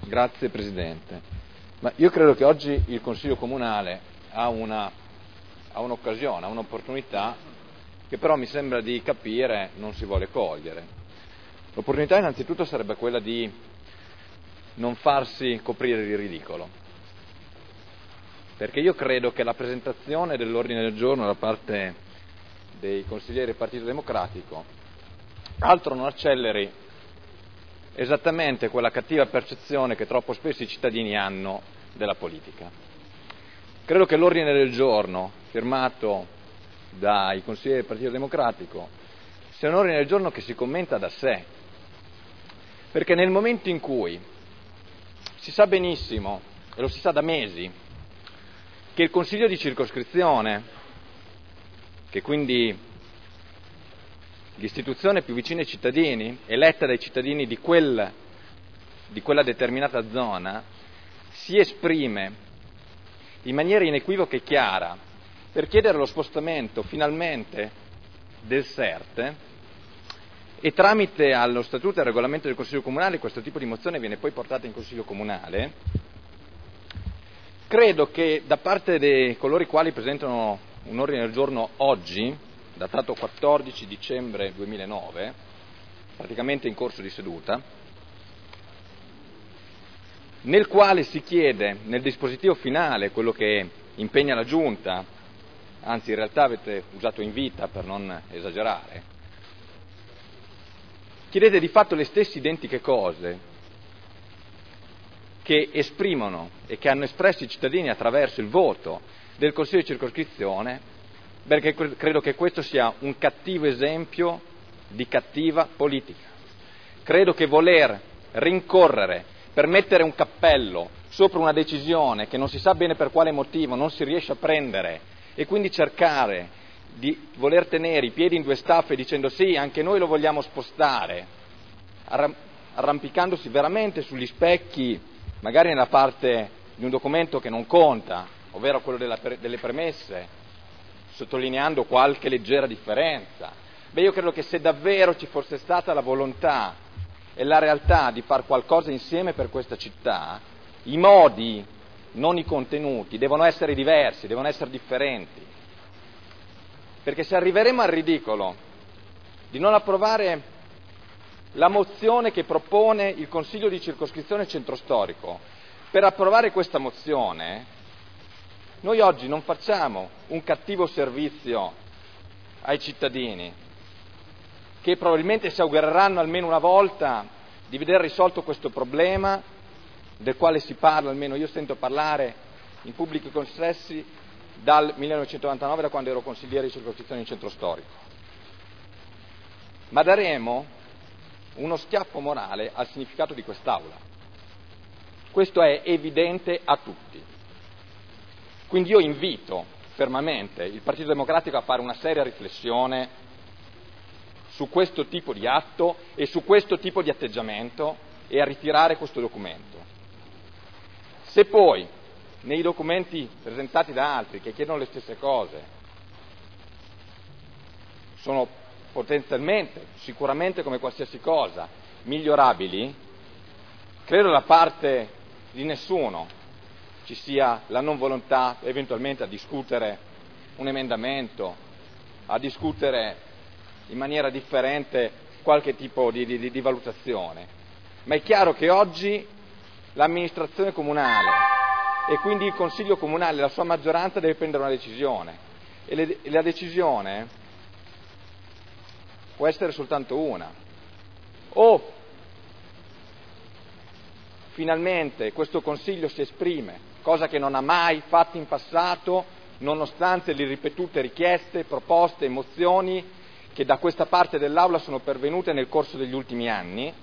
Grazie Presidente. Ma io credo che oggi il Consiglio Comunale ha un'occasione, ha un'opportunità che però mi sembra di capire non si vuole cogliere. L'opportunità innanzitutto sarebbe quella di non farsi coprire di ridicolo, perché io credo che la presentazione dell'ordine del giorno da parte dei consiglieri del Partito Democratico altro non acceleri esattamente quella cattiva percezione che troppo spesso i cittadini hanno della politica. Credo che l'ordine del giorno firmato dai consiglieri del Partito Democratico sia un ordine del giorno che si commenta da sé, perché nel momento in cui si sa benissimo, e lo si sa da mesi, che il Consiglio di circoscrizione, che quindi l'istituzione più vicina ai cittadini, eletta dai cittadini di quella determinata zona, si esprime in maniera inequivoca e chiara per chiedere lo spostamento finalmente del Serte, e tramite allo Statuto e al Regolamento del Consiglio Comunale questo tipo di mozione viene poi portata in Consiglio Comunale. Credo che da parte di coloro i quali presentano un ordine del giorno oggi, datato 14 dicembre 2009, praticamente in corso di seduta, nel quale si chiede, nel dispositivo finale, quello che impegna la Giunta, anzi in realtà avete usato invita per non esagerare, chiedete di fatto le stesse identiche cose che esprimono e che hanno espresso i cittadini attraverso il voto del Consiglio di circoscrizione, perché credo che questo sia un cattivo esempio di cattiva politica. Credo che voler rincorrere per mettere un cappello sopra una decisione che non si sa bene per quale motivo non si riesce a prendere e quindi cercare di voler tenere i piedi in due staffe dicendo sì, anche noi lo vogliamo spostare, arrampicandosi veramente sugli specchi, magari nella parte di un documento che non conta, ovvero quello delle premesse, sottolineando qualche leggera differenza. Io credo che se davvero ci fosse stata la volontà e la realtà di far qualcosa insieme per questa città, i modi, non i contenuti, devono essere diversi, devono essere differenti. Perché se arriveremo al ridicolo di non approvare la mozione che propone il Consiglio di circoscrizione centro storico, per approvare questa mozione, noi oggi non facciamo un cattivo servizio ai cittadini, che probabilmente si augureranno almeno una volta di vedere risolto questo problema, del quale si parla, almeno io sento parlare in pubblici consessi dal 1999, da quando ero consigliere di circoscrizione in centro storico. Ma daremo uno schiaffo morale al significato di quest'Aula. Questo è evidente a tutti. Quindi io invito fermamente il Partito Democratico a fare una seria riflessione su questo tipo di atto e su questo tipo di atteggiamento e a ritirare questo documento. Se poi nei documenti presentati da altri che chiedono le stesse cose sono potenzialmente, sicuramente come qualsiasi cosa, migliorabili, credo da parte di nessuno ci sia la non volontà eventualmente a discutere un emendamento, a discutere in maniera differente qualche tipo di valutazione. Ma è chiaro che oggi l'amministrazione comunale e quindi il Consiglio Comunale, la sua maggioranza deve prendere una decisione e la decisione può essere soltanto una: o finalmente questo Consiglio si esprime, cosa che non ha mai fatto in passato, nonostante le ripetute richieste, proposte e mozioni che da questa parte dell'Aula sono pervenute nel corso degli ultimi anni,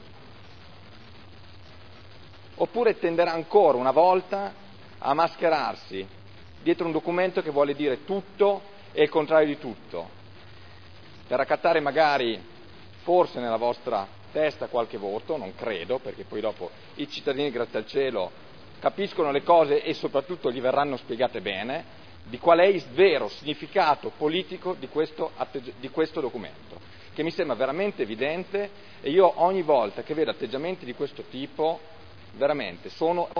oppure tenderà ancora una volta a mascherarsi dietro un documento che vuole dire tutto e il contrario di tutto, per raccattare magari, forse nella vostra testa, qualche voto, non credo, perché poi dopo i cittadini, grazie al cielo, capiscono le cose e soprattutto gli verranno spiegate bene, di qual è il vero significato politico di questo documento, che mi sembra veramente evidente, e io ogni volta che vedo atteggiamenti di questo tipo veramente, sono